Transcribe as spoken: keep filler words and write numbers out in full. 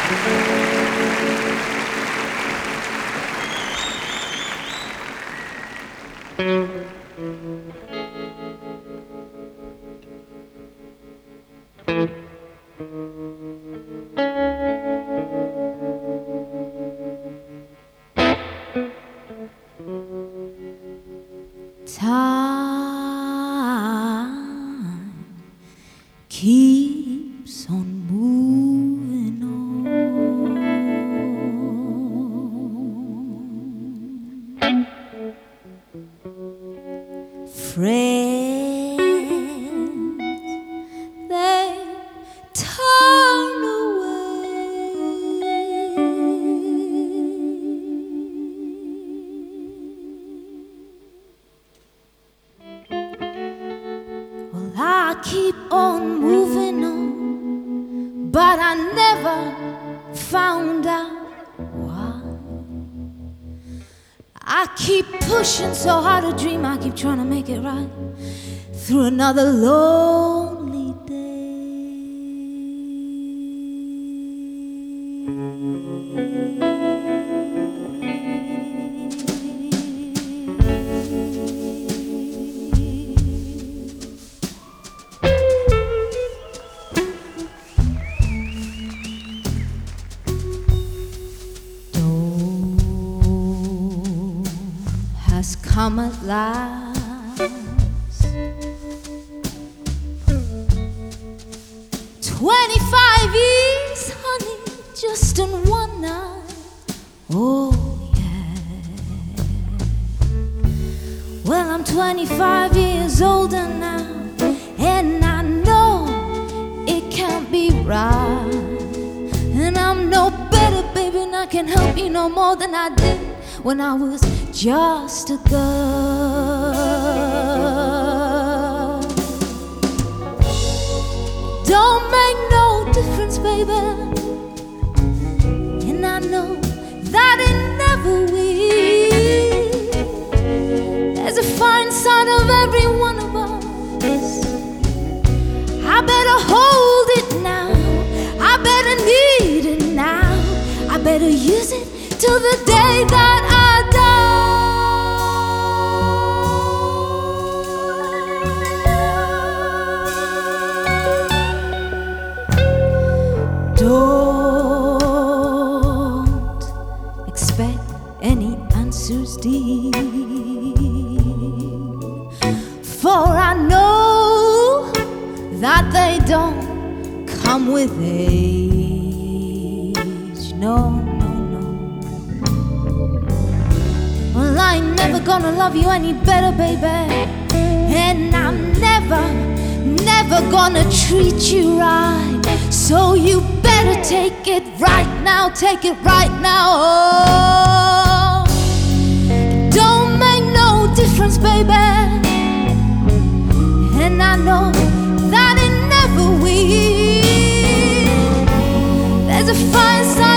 Time keeps on moving on. Friends, they turn Well, I keep on moving on, but I never found out why. I keep pushing so hard to dream, I keep trying to make it right through another lonely day. Has come at last. Twenty-five years, honey, just in one night. Oh yeah. Well, I'm twenty-five years older now, and I know it can't be right. And I'm no better, baby, and I can help you no more than I did when I was just a girl. Don't make no difference, baby, and I know that it never will. There's a fine side of every one of us. I better hold it now, I better need it now, I better use it till the day that I Don't expect any answers, dear, for I know that they don't come with age. No, no, no. Well, I ain't never gonna love you any better, baby, and I'm never, never gonna treat you right. So you better take it right now, take it right now. Oh, don't make no difference, baby, and I know that it never will. There's a fine side